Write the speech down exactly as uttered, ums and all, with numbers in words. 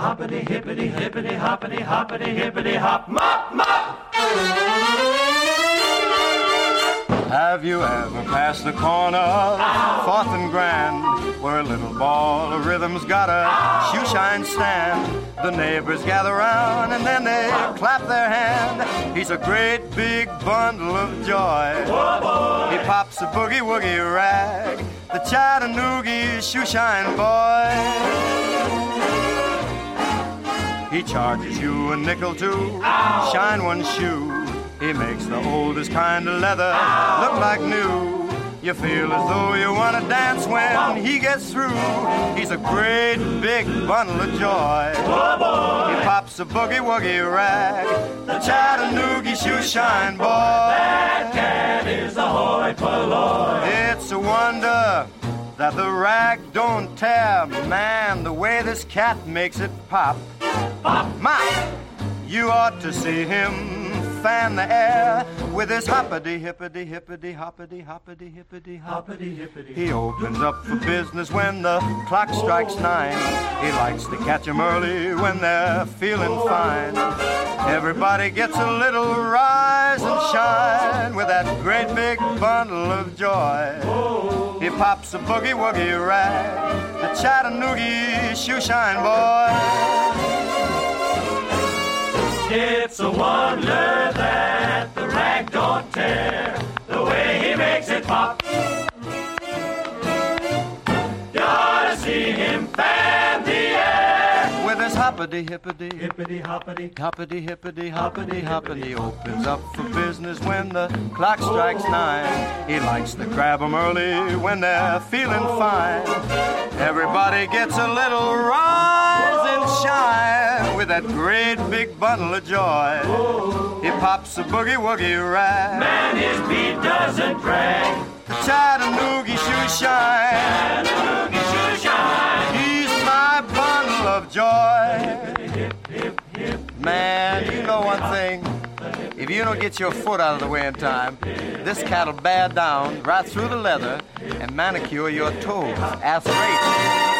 hoppity, hippity, hippity, hoppity, hoppity, hippity, hop, mop, mop. Have you ever passed the corner, Ow. Fourth and Grand, where a little ball of rhythm's got a Ow. Shoe shine stand? The neighbors gather round and then they Ow. Clap their hand. He's a great big bundle of joy. Oh, he pops a boogie-woogie rag, the Chattanooga shoe shine boy. He charges you a nickel to Ow. Shine one shoe. He makes the oldest kind of leather Ow. Look like new. You feel as though you want to dance when Ow. He gets through. He's a great big bundle of joy. Oh, boy. He pops a boogie-woogie rag, the Chattanooga shoe shine boy. That cat is a hoi polloi. It's a wonder that the rag don't tear. Man, the way this cat makes it pop. Pop! My, you ought to see him fan the air with his hoppity, hippity, hippity, hoppity, hoppity, hippity, hoppity, hippity. He opens up for business when the clock strikes nine. He likes to catch 'em early when they're feeling fine. Everybody gets a little rise and shine with that great big bundle of joy. He pops a boogie-woogie rag, the Chattanooga shoe shine boy. It's a wonder that the rag don't tear, the way he makes it pop. You ought to see him fan the air with his hoppity, hippity, hippity, hoppity, hoppity, hippity, hoppity, hoppity. Opens up for business when the clock strikes nine. He likes to grab 'em early when they're feeling fine. Everybody gets a little rise and shine with that great big bundle of joy. He pops a boogie-woogie rag. Man, his beat doesn't drag. The Chattanooga shoe shine. Chattanooga shoe shine. He's my bundle of joy. Hip, hip, hip, Man, you know one thing. If you don't get your foot out of the way in time, this cat'll bear down right through the leather and manicure your toes. Ask Rachel.